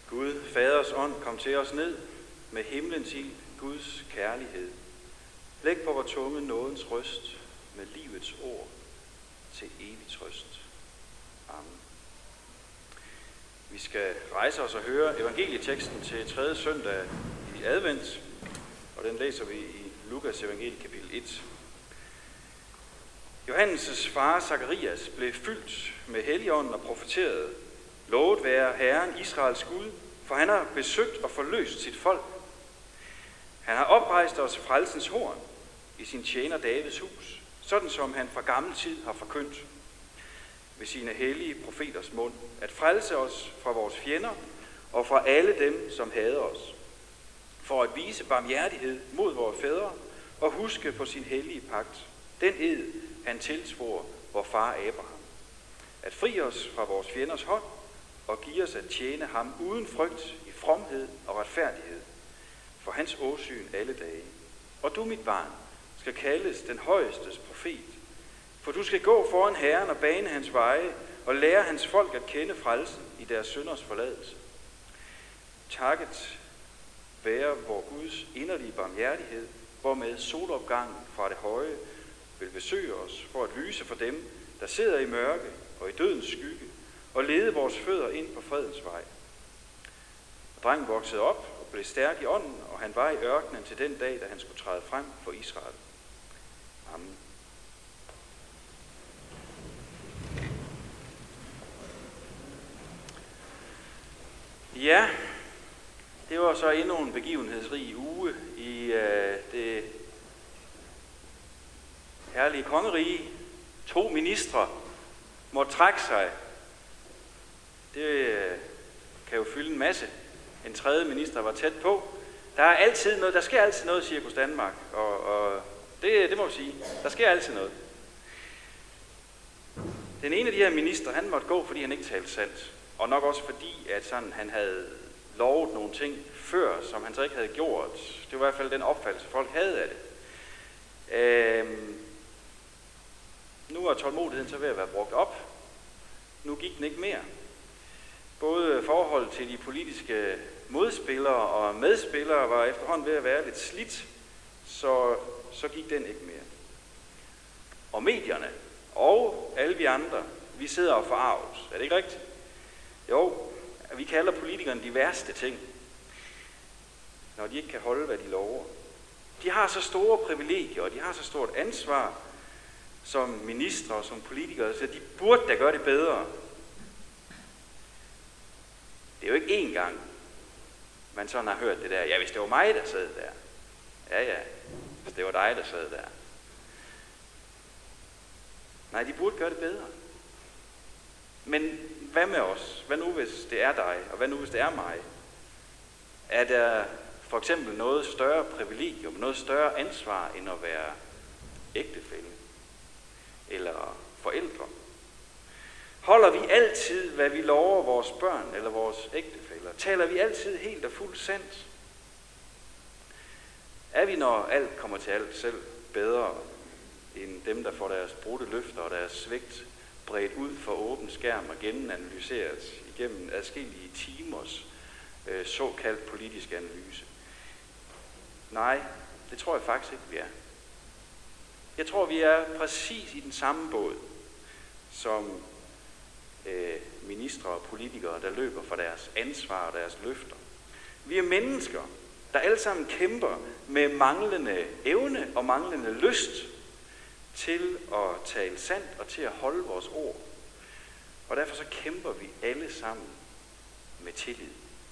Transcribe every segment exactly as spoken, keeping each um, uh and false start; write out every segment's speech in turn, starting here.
Gud, Faders ånd, kom til os ned med himlens ild, Guds kærlighed. Læg på vor tunge nådens røst med livets ord til evig trøst. Amen. Vi skal rejse os og høre evangelieteksten til tredje søndag i advent, og den læser vi i Lukas evangelie kapitel et. Johannes' far Zakarias blev fyldt med Helligånden og profeterede: Lovet være Herren Israels Gud, for han har besøgt og forløst sit folk. Han har oprejst os frelsens horn i sin tjener Davids hus, sådan som han fra gammel tid har forkyndt ved sine hellige profeters mund, at frelse os fra vores fjender og fra alle dem, som hader os, for at vise barmhjertighed mod vores fædre og huske på sin hellige pagt, den ed, han tilsvor vor far Abraham, at fri os fra vores fjenders hånd og give os at tjene ham uden frygt i fromhed og retfærdighed, for hans åsyn alle dage. Og du, mit barn, skal kaldes den højestes profet, for du skal gå foran Herren og bane hans veje og lære hans folk at kende frelsen i deres synders forladelse. Takket være vor Guds inderlige barmhjertighed, hvormed solopgangen fra det høje vil besøge os for at lyse for dem, der sidder i mørke og i dødens skygge, og lede vores fødder ind på fredens vej. Og drengen voksede op og blev stærk i ånden, og han var i ørkenen til den dag, da han skulle træde frem for Israel. Amen. Ja, det var så endnu en begivenhedsrig uge i øh, det herlige kongerige. To ministre måtte trække sig. Det øh, kan jo fylde en masse. En tredje minister var tæt på. Der er altid noget, der sker altid noget i Cirkus Danmark, og, og det, det må vi sige. Der sker altid noget. Den ene af de her ministre, han måtte gå, fordi han ikke talte sandt. Og nok også fordi, at sådan, han havde lovet nogle ting før, som han så ikke havde gjort. Det var i hvert fald den opfattelse, folk havde af det. Øhm, nu er tålmodigheden så ved at være brugt op. Nu gik den ikke mere. Både forhold til de politiske modspillere og medspillere var efterhånden ved at være lidt slidt, så, så gik den ikke mere. Og medierne og alle vi andre, vi sidder og forarves. Er det ikke rigtigt? Jo, vi kalder politikerne de værste ting, når de ikke kan holde, hvad de lover. De har så store privilegier, og de har så stort ansvar som ministre og som politikere, så de burde da gøre det bedre. Det er jo ikke én gang, man sådan har hørt det der. Ja, hvis det var mig, der sad der. Ja, ja, hvis det var dig, der sad der. Nej, de burde gøre det bedre. Men hvad med os? Hvad nu, hvis det er dig? Og hvad nu, hvis det er mig? Er der for eksempel noget større privilegium, noget større ansvar, end at være ægtefælle eller forældre? Holder vi altid, hvad vi lover vores børn eller vores ægtefæller? Taler vi altid helt og fuldt sandt? Er vi, når alt kommer til alt, selv bedre end dem, der får deres brudte løfter og deres svigt bredt ud for åben skærm og gennemanalyseret igennem adskillige timers øh, såkaldt politisk analyse? Nej, det tror jeg faktisk ikke, vi er. Jeg tror, vi er præcis i den samme båd som øh, ministre og politikere, der løber for deres ansvar og deres løfter. Vi er mennesker, der alle sammen kæmper med manglende evne og manglende lyst til at tale sandt og til at holde vores ord. Og derfor så kæmper vi alle sammen med tillid.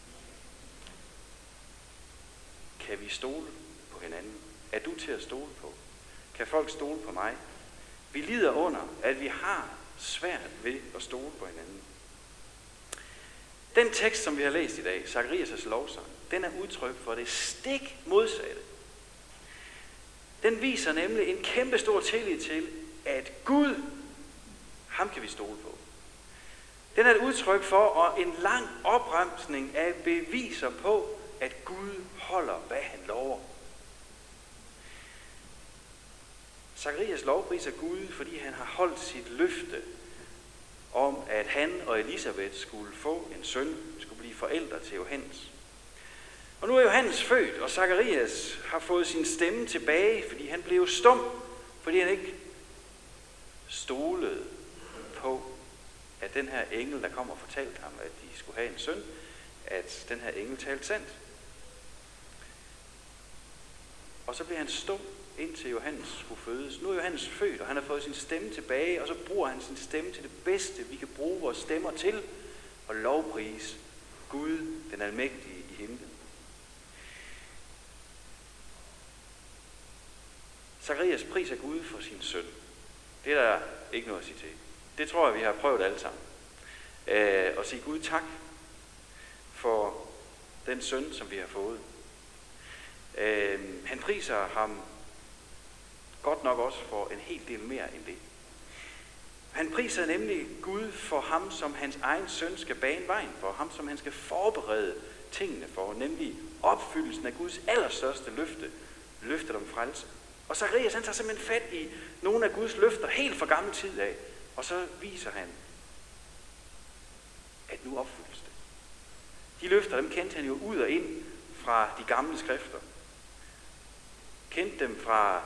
Kan vi stole på hinanden? Er du til at stole på? Kan folk stole på mig? Vi lider under, at vi har svært ved at stole på hinanden. Den tekst, som vi har læst i dag, Zakarias' lovsang, den er udtryk for det stik modsatte. Den viser nemlig en kæmpe stor tillid til, at Gud, ham kan vi stole på. Den er et udtryk for og en lang opremsning af beviser på, at Gud holder, hvad han lover. Zakarias lovpriser Gud, fordi han har holdt sit løfte om, at han og Elisabeth skulle få en søn, skulle blive forældre til Johannes. Og nu er Johannes født, og Zakarias har fået sin stemme tilbage, fordi han blev stum, fordi han ikke stolede på, at den her engel, der kom og fortalte ham, at de skulle have en søn, at den her engel talte sandt. Og så bliver han stum, indtil Johannes skulle fødes. Nu er Johannes født, og han har fået sin stemme tilbage, og så bruger han sin stemme til det bedste, vi kan bruge vores stemmer til, og lovprise Gud, den almægtige i himlen. Zakarias priser Gud for sin søn. Det er der ikke noget at sige til. Det tror jeg, vi har prøvet alle sammen. Øh, at sige Gud tak for den søn, som vi har fået. Øh, han priser ham godt nok også for en hel del mere end det. Han priser nemlig Gud for ham, som hans egen søn skal bane vejen for, ham som han skal forberede tingene for, nemlig opfyldelsen af Guds allerstørste løfte, løftet om frelse. Og Zakarias, han tager simpelthen fat i nogle af Guds løfter helt fra gammel tid af, og så viser han, at nu opfyldes det. De løfter, dem kendte han jo ud og ind fra de gamle skrifter. Kendte dem fra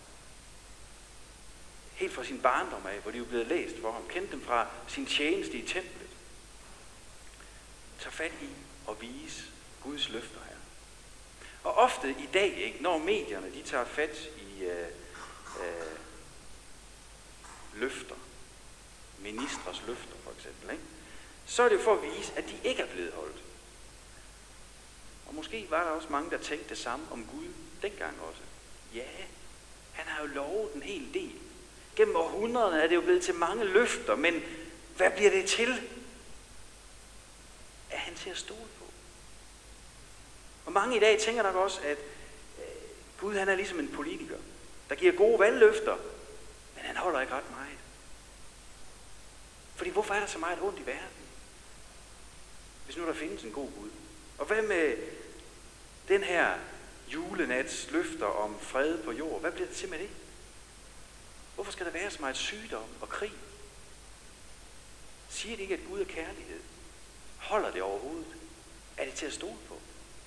helt fra sin barndom af, hvor de jo blev læst for ham. Kendte dem fra sin tjeneste i templet. Tag fat i og vise Guds løfter her. Og ofte i dag, ikke, når medierne de tager fat i øh, øh, løfter, ministres løfter for eksempel, ikke, så er det jo for at vise, at de ikke er blevet holdt. Og måske var der også mange, der tænkte det samme om Gud dengang også. Ja, han har jo lovet en hel del. Gennem århundrederne er det jo blevet til mange løfter, men hvad bliver det til? Er han til at stole på? Og mange i dag tænker nok også, at øh, Gud han er ligesom en politiker, der giver gode valgløfter, men han holder ikke ret meget. Fordi hvorfor er der så meget ondt i verden? Hvis nu der findes en god Gud. Og hvad med den her julenats løfter om fred på jord? Hvad bliver det til med det? Hvorfor skal der være så meget sygdom og krig? Siger det ikke, at Gud er kærlighed? Holder det overhovedet? Er det til at stole på?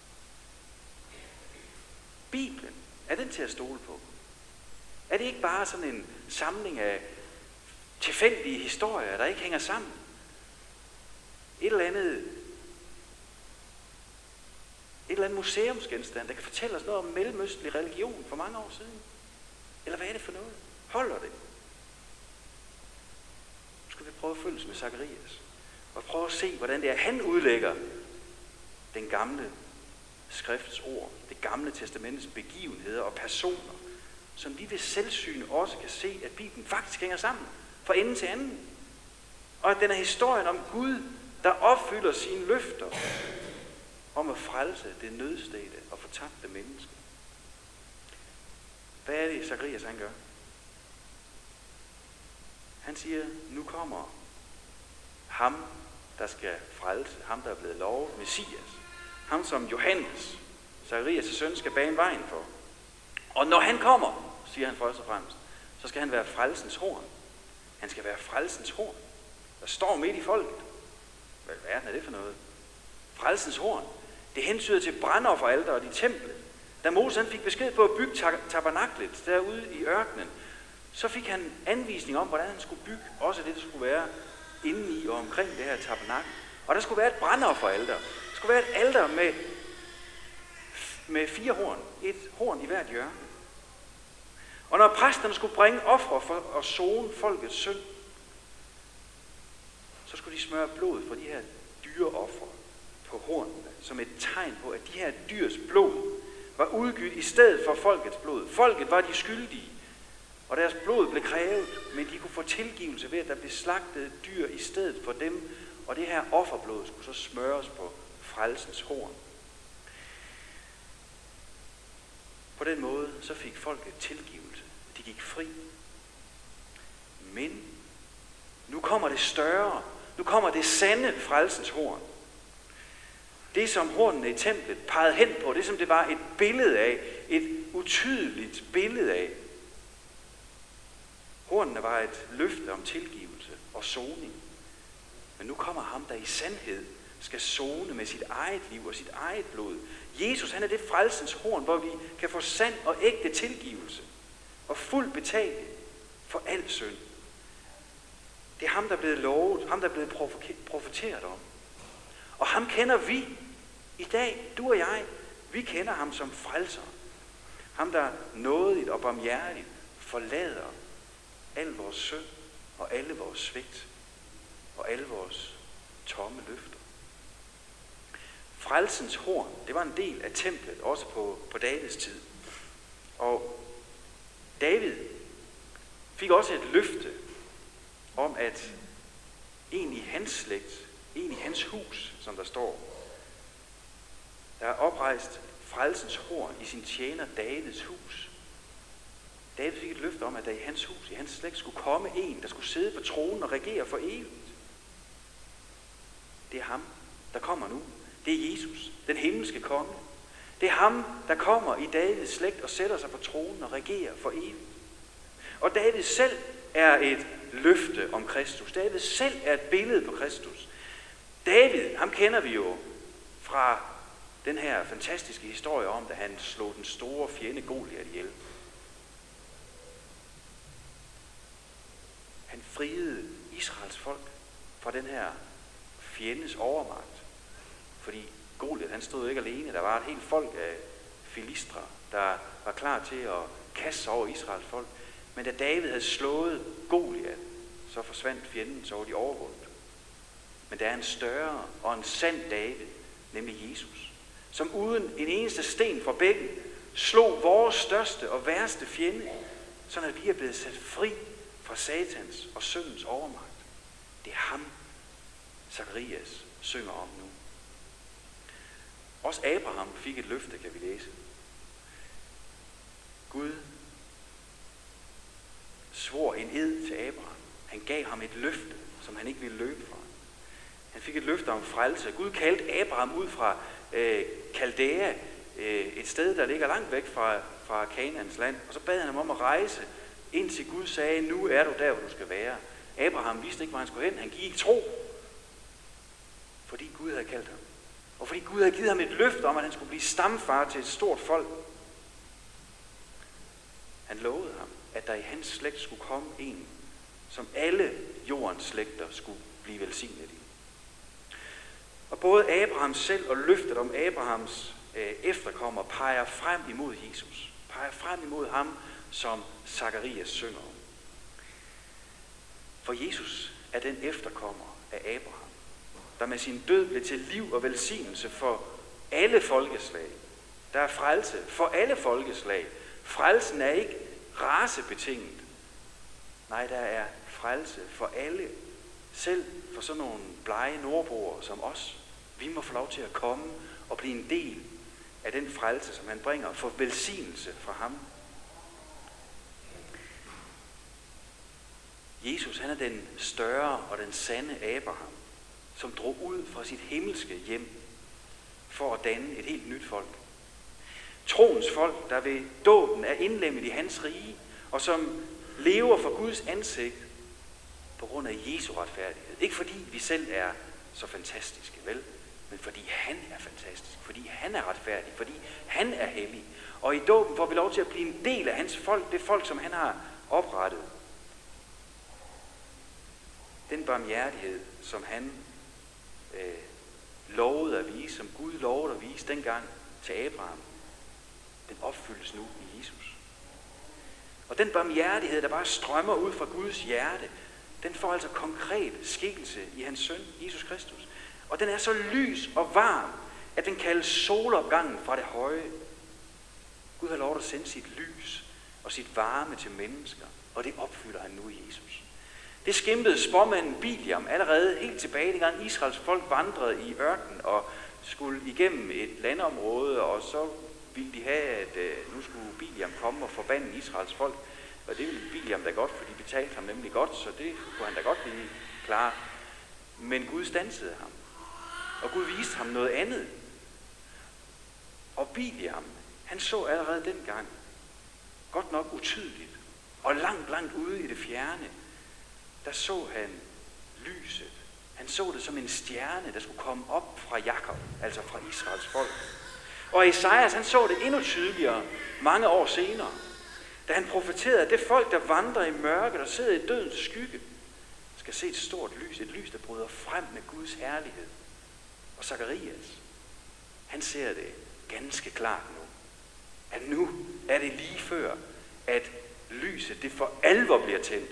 Bibelen, er den til at stole på? Er det ikke bare sådan en samling af tilfældige historier, der ikke hænger sammen? Et eller andet, et eller andet museumsgenstand, der kan fortælle os noget om mellemøstlig religion for mange år siden? Eller hvad er det for noget? Holder det? Nu skal vi prøve at følges med Zakarias og prøve at se, hvordan det er, han udlægger den gamle skrifts ord, det gamle testamentets begivenheder og personer, som vi ved selvsyn også kan se, at Bibelen faktisk hænger sammen fra ende til anden. Og at den er historien om Gud, der opfylder sine løfter om at frelse det nødstedte og fortabte mennesker. Hvad er det, Zakarias han gør? Han siger, nu kommer ham, der skal frelse, ham, der er blevet lovet, Messias. Ham, som Johannes, Zakarias' søn, skal bane vejen for. Og når han kommer, siger han først og fremmest, så skal han være frelsens horn. Han skal være frelsens horn, der står midt i folket. Hvad i verden er det for noget? Frelsens horn, det hentyder til brandofferalteret i templet. Da Moses han fik besked på at bygge tabernaklet derude i ørkenen, så fik han anvisning om, hvordan han skulle bygge også det, der skulle være inde i og omkring det her tabernakel. Og der skulle være et brandofferalter. Der skulle være et alter med, med fire horn. Et horn i hvert hjørne. Og når præsterne skulle bringe ofre for at sone folkets synd, så skulle de smøre blod for de her dyreofre på hornene, som et tegn på, at de her dyrs blod var udgivet i stedet for folkets blod. Folket var de skyldige, og deres blod blev krævet, men de kunne få tilgivelse ved, at der blev slagtet dyr i stedet for dem, og det her offerblod skulle så smøres på frelsens horn. På den måde så fik folket tilgivelse. De gik fri. Men nu kommer det større. Nu kommer det sande frelsens horn. Det, som hornene i templet pegede hen på, det som det var et billede af, et utydeligt billede af. Hornene var et løfte om tilgivelse og soning. Men nu kommer ham, der i sandhed skal sone med sit eget liv og sit eget blod. Jesus, han er det frelsens horn, hvor vi kan få sand og ægte tilgivelse og fuld betaling for al synd. Det er ham, der er blevet lovet, ham, der er blevet profeteret om. Og ham kender vi i dag, du og jeg. Vi kender ham som frelser. Ham, der nådigt og barmhjertigt forlader al vores synd og alle vores svigt og alle vores tomme løfter. Frelsens horn, det var en del af templet, også på, på Davids tid. Og David fik også et løfte om, at en i hans slægt, en i hans hus, som der står, der er oprejst frelsens horn i sin tjener Davids hus. David fik et løfte om, at der i hans hus, i hans slægt, skulle komme en, der skulle sidde på tronen og regere for evigt. Det er ham, der kommer nu. Det er Jesus, den himmelske konge. Det er ham, der kommer i Davids slægt og sætter sig på tronen og regerer for evigt. Og David selv er et løfte om Kristus. David selv er et billede på Kristus. David, ham kender vi jo fra den her fantastiske historie om, da han slog den store fjende Goliat ihjel. Han friede Israels folk fra den her fjendes overmagt. Fordi Goliat, han stod ikke alene. Der var et helt folk af filistre, der var klar til at kaste sig over Israels folk. Men da David havde slået Goliat, så forsvandt fjenden, så var de overvundet. Men der er en større og en sand David, nemlig Jesus, som uden en eneste sten fra bækken slog vores største og værste fjende, sådan at vi er blevet sat fri fra satans og syndens overmagt. Det er ham, Zakarias synger om nu. Også Abraham fik et løfte, kan vi læse. Gud svor en ed til Abraham. Han gav ham et løfte, som han ikke ville løbe fra. Han fik et løfte om frelse. Gud kaldte Abraham ud fra øh, Kaldæa, øh, et sted, der ligger langt væk fra, fra Kanaans land. Og så bad han ham om at rejse, indtil Gud sagde, nu er du der, hvor du skal være. Abraham vidste ikke, hvor han skulle hen. Han gik i tro, fordi Gud havde kaldt ham. Og fordi Gud havde givet ham et løfte om, at han skulle blive stamfar til et stort folk. Han lovede ham, at der i hans slægt skulle komme en, som alle jordens slægter skulle blive velsignet i. Og både Abraham selv og løftet om Abrahams øh, efterkommer peger frem imod Jesus. Peger frem imod ham, som Zakarias synger om. For Jesus er den efterkommer af Abraham, der med sin død blev til liv og velsignelse for alle folkeslag. Der er frelse for alle folkeslag. Frelsen er ikke racebetinget. Nej, der er frelse for alle. Selv for sådan nogle blege nordboere som os. Vi må få lov til at komme og blive en del af den frelse, som han bringer, for velsignelse fra ham. Jesus, han er den større og den sande Abraham, som drog ud fra sit himmelske hjem for at danne et helt nyt folk. Troens folk, der ved dåben er indlemmet i hans rige, og som lever for Guds ansigt på grund af Jesu retfærdighed. Ikke fordi vi selv er så fantastiske, vel? Men fordi han er fantastisk, fordi han er retfærdig, fordi han er hellig. Og i dåben får vi lov til at blive en del af hans folk, det folk, som han har oprettet. Den barmhjertighed, som han øh, lovede at vise, som Gud lovede at vise dengang til Abraham, den opfyldes nu i Jesus. Og den barmhjertighed, der bare strømmer ud fra Guds hjerte, den får altså konkret skikkelse i hans søn, Jesus Kristus. Og den er så lys og varm, at den kaldes solopgangen fra det høje. Gud har lov at sende sit lys og sit varme til mennesker, og det opfylder han nu i Jesus. Det skimtede spåmanden Biliam allerede helt tilbage, dengang Israels folk vandrede i ørkenen og skulle igennem et landområde, og så ville de have, at øh, nu skulle Biliam komme og forbande Israels folk. Og det ville Biliam da godt, for de betalte ham nemlig godt, så det kunne han da godt lige klare. Men Gud standsede ham, og Gud viste ham noget andet. Og Biliam, han så allerede dengang, godt nok utydeligt, og langt, langt ude i det fjerne, der så han lyset Han så det som en stjerne, der skulle komme op fra Jakob, altså fra Israels folk. Og Esajas, han så det endnu tydeligere mange år senere, da han profeterede, at det folk, der vandrer i mørket og sidder i dødens skygge, skal se et stort lys, et lys, der bryder frem med Guds herlighed. Og Zakarias, han ser det ganske klart nu, at nu er det lige før, at lyset det for alvor bliver tændt.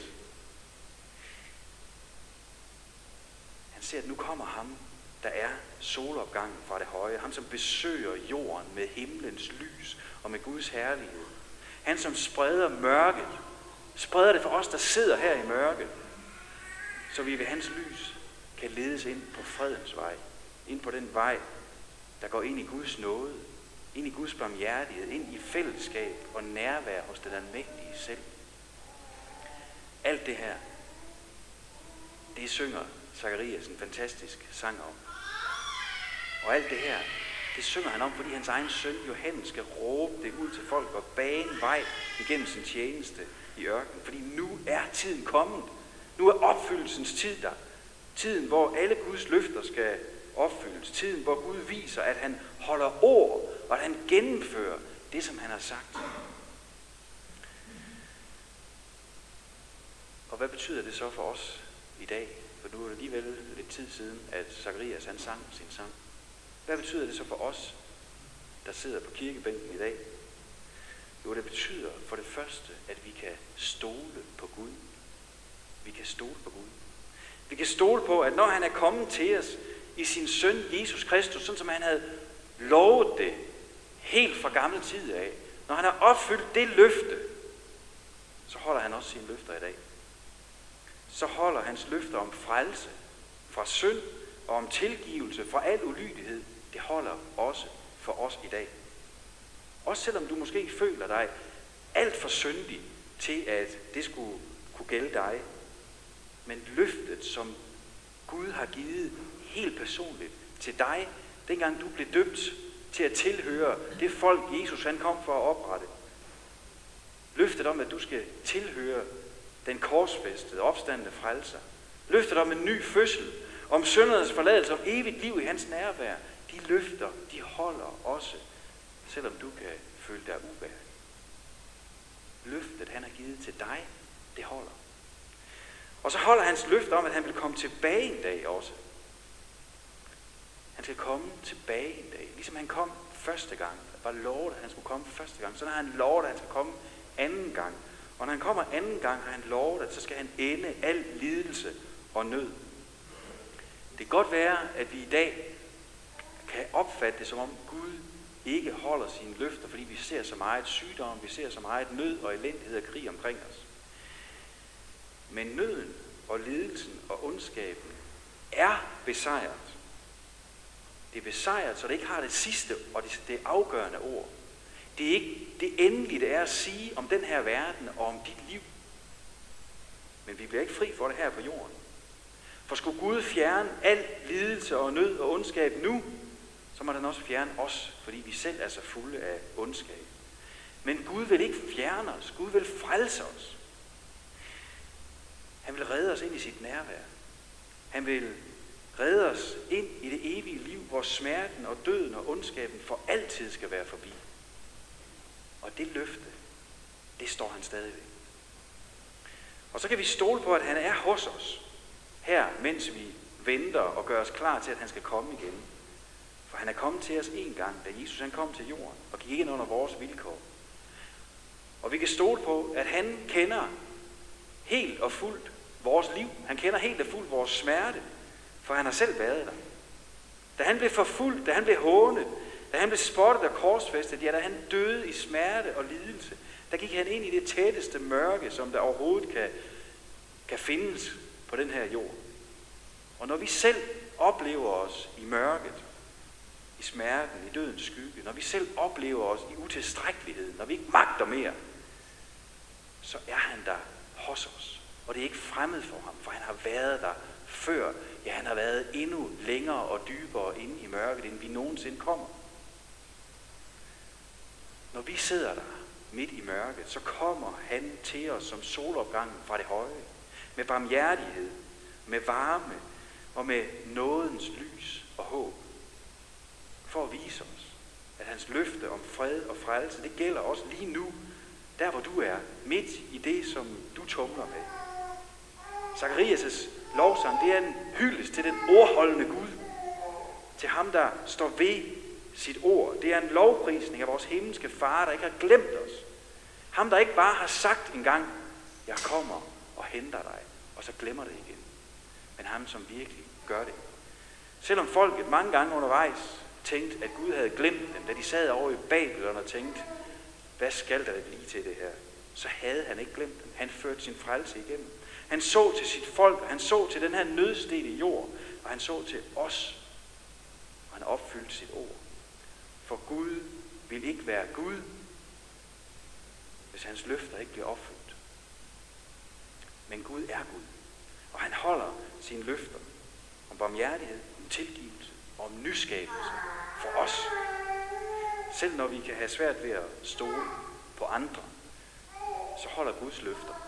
Han ser, at nu kommer ham, der er solopgangen fra det høje, ham som besøger jorden med himlens lys og med Guds herlighed. Han som spreder mørket, spreder det for os, der sidder her i mørket, så vi ved hans lys kan ledes ind på fredens vej, ind på den vej, der går ind i Guds nåde, ind i Guds barmhjertighed, ind i fællesskab og nærvær hos den almægtige selv. Alt det her, det synger Zakarias en fantastisk sang om. Og alt det her, det synger han om, fordi hans egen søn Johannes skal råbe det ud til folk og bane vej igennem sin tjeneste i ørkenen. Fordi nu er tiden kommet. Nu er opfyldelsens tid der. Tiden, hvor alle Guds løfter skal opfyldes. Tiden, hvor Gud viser, at han holder ord, og at han gennemfører det, som han har sagt. Og hvad betyder det så for os i dag? For nu er det alligevel lidt tid siden, at Zakarias han sang sin sang. Hvad betyder det så for os, der sidder på kirkebænken i dag? Jo, det betyder for det første, at vi kan stole på Gud. Vi kan stole på Gud. Vi kan stole på, at når han er kommet til os i sin søn Jesus Kristus, sådan som han havde lovet det helt fra gammel tid af, når han har opfyldt det løfte, så holder han også sine løfter i dag. Så holder hans løfter om frelse fra synd og om tilgivelse fra al ulydighed, det holder også for os i dag. Også selvom du måske føler dig alt for syndig til, at det skulle kunne gælde dig. Men løftet, som Gud har givet helt personligt til dig, dengang du blev døbt til at tilhøre det folk, Jesus han kom for at oprette. Løftet om, at du skal tilhøre den korsfæstede, opstandende frelser. Løftet om en ny fødsel, om syndernes forladelse, om evigt liv i hans nærvær. De løfter, de holder også, selvom du kan føle dig uværdig. Løftet, han har givet til dig, det holder. Og så holder hans løfte om, at han vil komme tilbage en dag også. Han skal komme tilbage en dag, ligesom han kom første gang. Det var lovet, at han skulle komme første gang. Så har han lovet, at han skal komme anden gang. Og når han kommer anden gang, har han lovet, at så skal han ende al lidelse og nød. Det kan godt være, at vi i dag kan opfatte det som om Gud ikke holder sine løfter, fordi vi ser så meget sygdom, vi ser så meget nød og elendighed og krig omkring os. Men nøden og lidelsen og ondskaben er besejret. Det er besejret, så det ikke har det sidste og det, det afgørende ord. Det er ikke det endelige, det er at sige om den her verden og om dit liv. Men vi bliver ikke fri for det her på jorden. For skulle Gud fjerne al lidelse og nød og ondskab nu, så må den også fjerne os, fordi vi selv er så fulde af ondskab. Men Gud vil ikke fjerne os. Gud vil frelse os. Han vil redde os ind i sit nærvær. Han vil redde os ind i det evige liv, hvor smerten og døden og ondskaben for altid skal være forbi. Og det løfte, det står han stadigvæk. Og så kan vi stole på, at han er hos os her, mens vi venter og gør os klar til, at han skal komme igen. For han er kommet til os en gang, da Jesus han kom til jorden og gik ind under vores vilkår. Og vi kan stole på, at han kender helt og fuldt vores liv. Han kender helt og fuldt vores smerte, for han har selv været der. Da han blev forfulgt, da han blev hånet, da han blev spottet og korsfæstet, ja, da han døde i smerte og lidelse, der gik han ind i det tætteste mørke, som der overhovedet kan, kan findes på den her jord. Og når vi selv oplever os i mørket, i smerten, i dødens skygge, når vi selv oplever os i utilstrækkelighed, når vi ikke magter mere, så er han der hos os. Og det er ikke fremmed for ham, for han har været der før. Ja, han har været endnu længere og dybere inde i mørket, end vi nogensinde kommer. Når vi sidder der midt i mørket, så kommer han til os som solopgangen fra det høje. Med barmhjertighed, med varme, og med nådens lys og håb, for at vise os, at hans løfte om fred og frelse, det gælder også lige nu, der hvor du er, midt i det, som du tumler med. Zakarias' lovsang, det er en hyldest til den ordholdende Gud, til ham, der står ved sit ord. Det er en lovprisning af vores himmelske far, der ikke har glemt os. Ham, der ikke bare har sagt engang, jeg kommer og henter dig, og så glemmer det igen. Men ham, som virkelig gør det. Selvom folket mange gange undervejs tænkte, at Gud havde glemt dem, da de sad over i Babylon og tænkte, hvad skal der blive til det her? Så havde han ikke glemt dem. Han førte sin frelse igennem. Han så til sit folk, og han så til den her nødstede jord, og han så til os, og han opfyldte sit ord. For Gud vil ikke være Gud, hvis hans løfter ikke bliver opfyldt. Men Gud er Gud, og han holder sine løfter om barmhjertighed, om tilgivelse og om nyskabelse for os. Selv når vi kan have svært ved at stole på andre, så holder Guds løfter.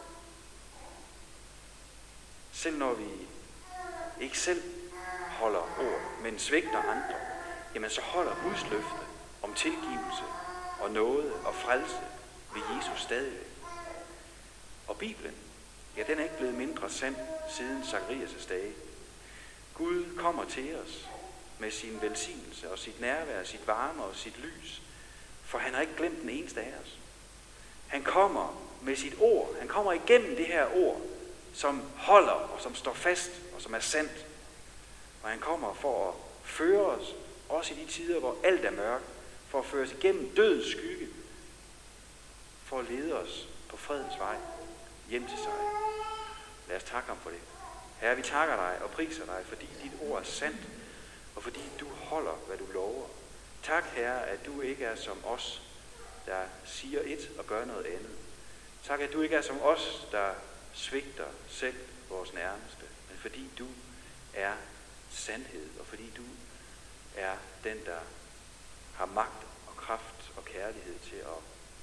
Selv når vi ikke selv holder ord, men svigter andre, jamen så holder Guds løfte om tilgivelse og nåde og frelse ved Jesus stadigvæk. Og Bibelen, ja, den er ikke blevet mindre sand siden Zakarias' dage. Gud kommer til os med sin velsignelse og sit nærvær, sit varme og sit lys, for han har ikke glemt den eneste af os. Han kommer med sit ord, han kommer igennem det her ord, som holder og som står fast og som er sandt. Og han kommer for at føre os, også i de tider, hvor alt er mørkt, for at føre os igennem dødens skygge, for at lede os på fredens vej hjem til sig. Lad os takke ham for det. Herre, vi takker dig og priser dig, fordi dit ord er sandt, og fordi du holder, hvad du lover. Tak, Herre, at du ikke er som os, der siger et og gør noget andet. Tak, at du ikke er som os, der svigter selv vores nærmeste, men fordi du er sandhed, og fordi du er den, der har magt og kraft og kærlighed til at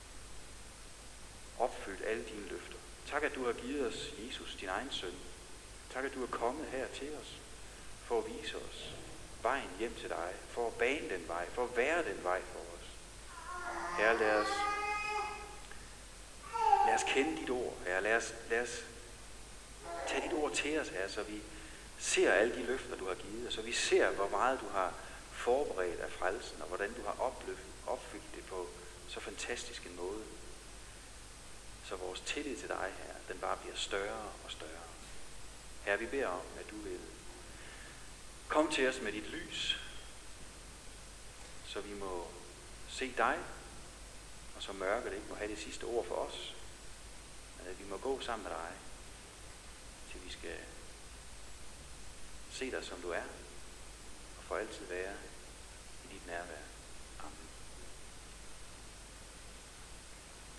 opfylde alle dine løfter. Tak, at du har givet os Jesus, din egen søn. Tak, at du er kommet her til os for at vise os vejen hjem til dig, for at bane den vej, for at være den vej for os. Herre, lad os, lad os kende dit ord. Herre, lad os, lad os tage dit ord til os, Herre, så vi ser alle de løfter, du har givet, og så vi ser, hvor meget du har forberedt af frelsen, og hvordan du har opløft, opfyldt det på så fantastisk en måde. Så vores tillid til dig, Herre, den bare bliver større og større. Herre, vi beder om, at du vil komme til os med dit lys, så vi må se dig, og så mørket ikke må have det sidste ord for os, men at vi må gå sammen med dig, til vi skal se dig, som du er, og for altid være i dit nærvær.